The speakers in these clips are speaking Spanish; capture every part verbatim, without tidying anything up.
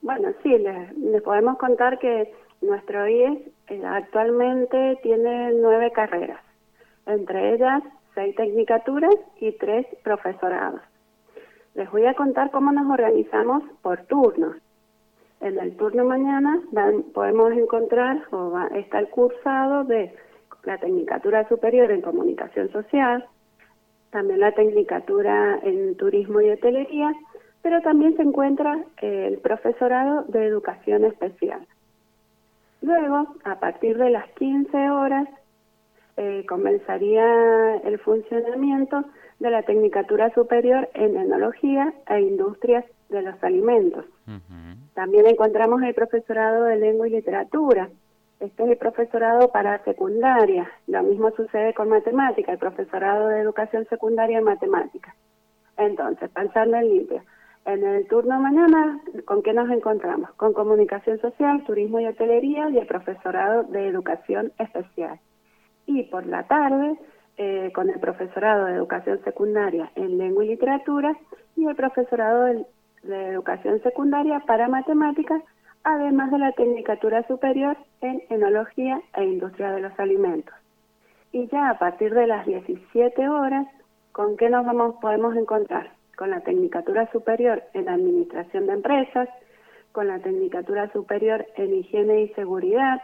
Bueno, sí, les, les podemos contar que nuestro I E S eh, actualmente tiene nueve carreras, entre ellas seis tecnicaturas y tres profesorados. Les voy a contar cómo nos organizamos por turnos. En el turno mañana van, podemos encontrar, o va, está el cursado de la Tecnicatura Superior en Comunicación Social, también la Tecnicatura en Turismo y Hotelería, pero también se encuentra eh, el Profesorado de Educación Especial. Luego, a partir de las quince horas, eh, comenzaría el funcionamiento de la Tecnicatura Superior en Enología e Industrias de los Alimentos. Uh-huh. También encontramos el Profesorado de Lengua y Literatura. Este es el profesorado para secundaria. Lo mismo sucede con matemática, el Profesorado de Educación Secundaria en Matemáticas. Entonces, pensando en limpio, en el turno mañana, ¿con qué nos encontramos? Con Comunicación Social, Turismo y Hotelería y el Profesorado de Educación Especial. Y por la tarde, eh, con el Profesorado de Educación Secundaria en Lengua y Literatura y el Profesorado de, de Educación Secundaria para Matemáticas, además de la Tecnicatura Superior en Enología e Industria de los Alimentos. Y ya a partir de las diecisiete horas, ¿con qué nos vamos podemos encontrar? Con la Tecnicatura Superior en Administración de Empresas, con la Tecnicatura Superior en Higiene y Seguridad,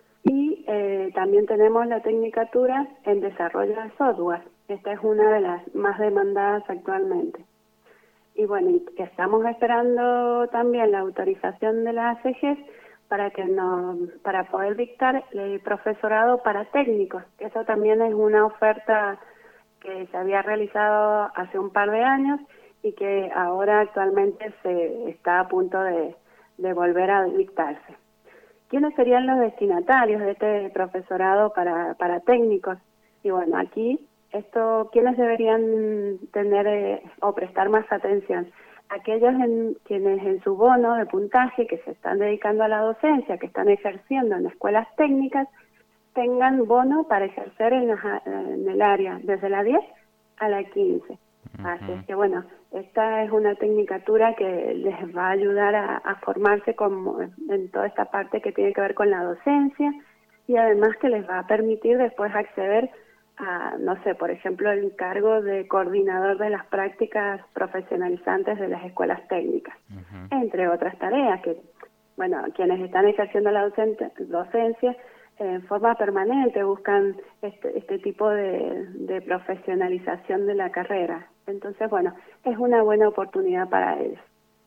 y eh, también tenemos la Tecnicatura en Desarrollo de Software. Esta es una de las más demandadas actualmente. Y bueno, y estamos esperando también la autorización de la A C G para que nos, para poder dictar el profesorado para técnicos. Eso también es una oferta que se había realizado hace un par de años y que ahora actualmente se está a punto de, de volver a dictarse. ¿Quiénes serían los destinatarios de este profesorado para, para técnicos? Y bueno, aquí, esto, ¿quiénes deberían tener eh, o prestar más atención? Aquellos en, quienes en su bono de puntaje que se están dedicando a la docencia, que están ejerciendo en escuelas técnicas, tengan bono para ejercer en, la, en el área desde la diez a la quince. Uh-huh. Así es que bueno, esta es una tecnicatura que les va a ayudar a, a formarse como en toda esta parte que tiene que ver con la docencia y además que les va a permitir después acceder a, no sé, por ejemplo, el cargo de coordinador de las prácticas profesionalizantes de las escuelas técnicas, uh-huh. entre otras tareas que, bueno, quienes están ejerciendo la docente, docencia en forma permanente buscan este, este tipo de, de profesionalización de la carrera. Entonces, bueno, es una buena oportunidad para ellos.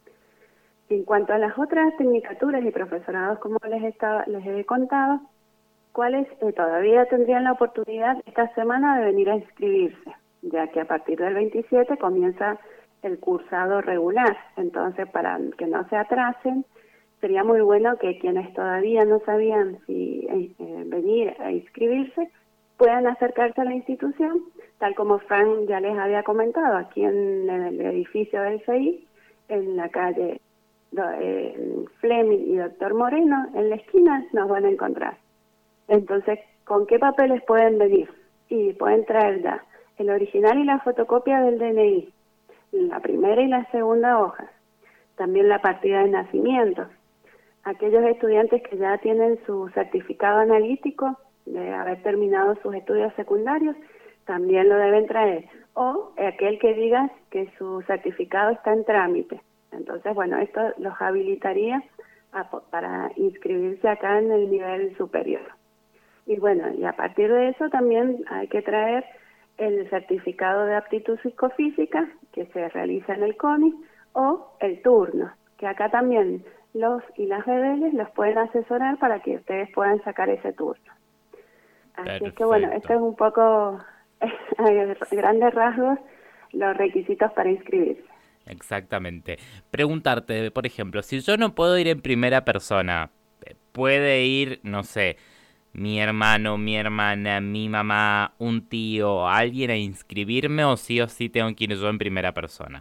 En cuanto a las otras tecnicaturas y profesorados, como les, estaba, les he contado, cuáles eh, todavía tendrían la oportunidad esta semana de venir a inscribirse, ya que a partir del veintisiete comienza el cursado regular. Entonces, para que no se atrasen, sería muy bueno que quienes todavía no sabían si eh, venir a inscribirse puedan acercarse a la institución, tal como Fran ya les había comentado, aquí en el edificio del C I, en la calle eh, Fleming y Doctor Moreno, en la esquina nos van a encontrar. Entonces, ¿con qué papeles pueden venir? Y pueden traer ya el original y la fotocopia del D N I, la primera y la segunda hoja, también la partida de nacimiento. Aquellos estudiantes que ya tienen su certificado analítico de haber terminado sus estudios secundarios, también lo deben traer. O aquel que diga que su certificado está en trámite. Entonces, bueno, esto los habilitaría a, para inscribirse acá en el nivel superior. Y bueno, y a partir de eso también hay que traer el certificado de aptitud psicofísica que se realiza en el C O N I o el turno, que acá también los y las bebeles los pueden asesorar para que ustedes puedan sacar ese turno. Así Perfecto. Es que bueno, esto es un poco a grandes rasgos los requisitos para inscribirse. Exactamente. Preguntarte, por ejemplo, si yo no puedo ir en primera persona, ¿puede ir, no sé, mi hermano, mi hermana, mi mamá, un tío, alguien a inscribirme o sí o sí tengo que ir yo en primera persona?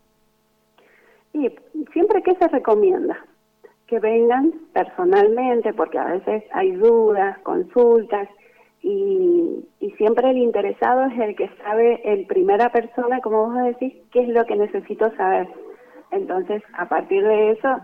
Y siempre que se recomienda que vengan personalmente, porque a veces hay dudas, consultas, y, y siempre el interesado es el que sabe en primera persona, como vos decís, qué es lo que necesito saber. Entonces, a partir de eso,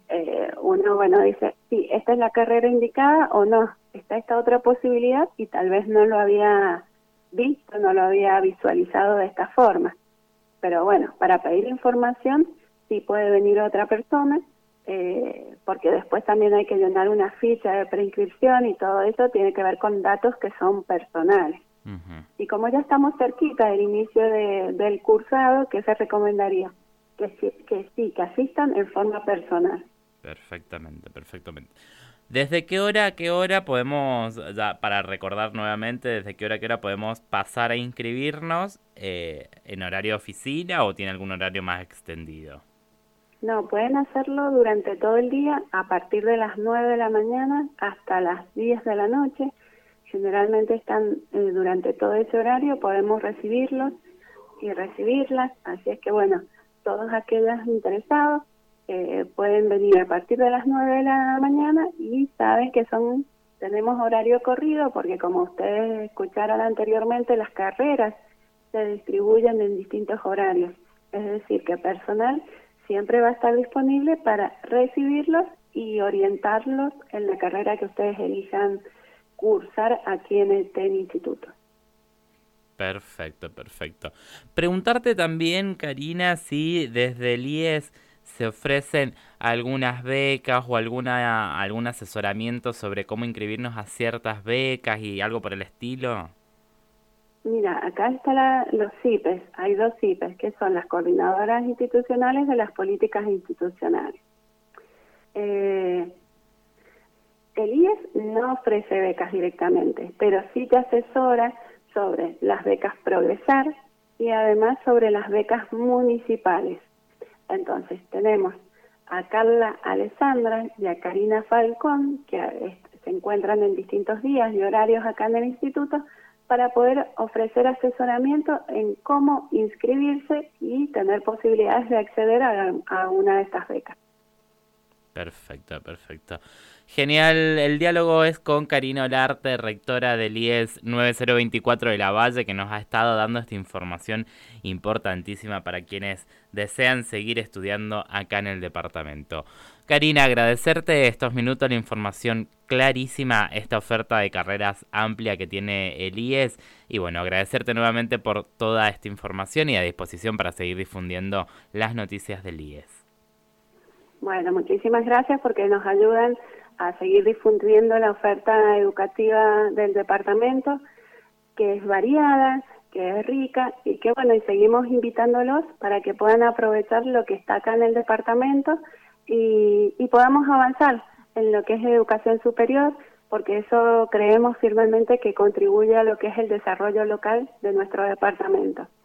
eh, uno, bueno, dice, sí, esta es la carrera indicada o no, está esta otra posibilidad y tal vez no lo había visto, no lo había visualizado de esta forma. Pero bueno, para pedir información sí puede venir otra persona, eh, porque después también hay que llenar una ficha de preinscripción y todo eso tiene que ver con datos que son personales. Uh-huh. Y como ya estamos cerquita del inicio de, del cursado, ¿qué se recomendaría? Que sí, que sí, que asistan en forma personal. Perfectamente, perfectamente. ¿Desde qué hora a qué hora podemos, ya para recordar nuevamente, desde qué hora a qué hora podemos pasar a inscribirnos eh, en horario de oficina o tiene algún horario más extendido? No, pueden hacerlo durante todo el día, a partir de las nueve de la mañana hasta las diez de la noche. Generalmente están eh, durante todo ese horario, podemos recibirlos y recibirlas, así es que bueno, todos aquellos interesados eh, pueden venir a partir de las nueve de la mañana y saben que son tenemos horario corrido porque como ustedes escucharon anteriormente, las carreras se distribuyen en distintos horarios, es decir, que personal siempre va a estar disponible para recibirlos y orientarlos en la carrera que ustedes elijan cursar aquí en el T E N Instituto. Perfecto, perfecto. Preguntarte también, Karina, si desde el I E S se ofrecen algunas becas o alguna algún asesoramiento sobre cómo inscribirnos a ciertas becas y algo por el estilo. Mira, acá están la, los C I P E S, hay dos C I P E S, que son las coordinadoras institucionales de las políticas institucionales. Eh, el I E S no ofrece becas directamente, pero sí te asesora sobre las becas Progresar y además sobre las becas municipales. Entonces tenemos a Carla Alessandra y a Karina Falcón, que este, se encuentran en distintos días y horarios acá en el instituto, para poder ofrecer asesoramiento en cómo inscribirse y tener posibilidades de acceder a, a una de estas becas. Perfecto, perfecto. Genial, el diálogo es con Karina Olarte, rectora del I E S nueve cero veinticuatro de La Valle, que nos ha estado dando esta información importantísima para quienes desean seguir estudiando acá en el departamento. Karina, agradecerte estos minutos, la información clarísima, esta oferta de carreras amplia que tiene el I E S y bueno, agradecerte nuevamente por toda esta información y a disposición para seguir difundiendo las noticias del I E S. Bueno, muchísimas gracias porque nos ayudan a seguir difundiendo la oferta educativa del departamento, que es variada, que es rica y que bueno, y seguimos invitándolos para que puedan aprovechar lo que está acá en el departamento y, y podamos avanzar en lo que es educación superior, porque eso creemos firmemente que contribuye a lo que es el desarrollo local de nuestro departamento.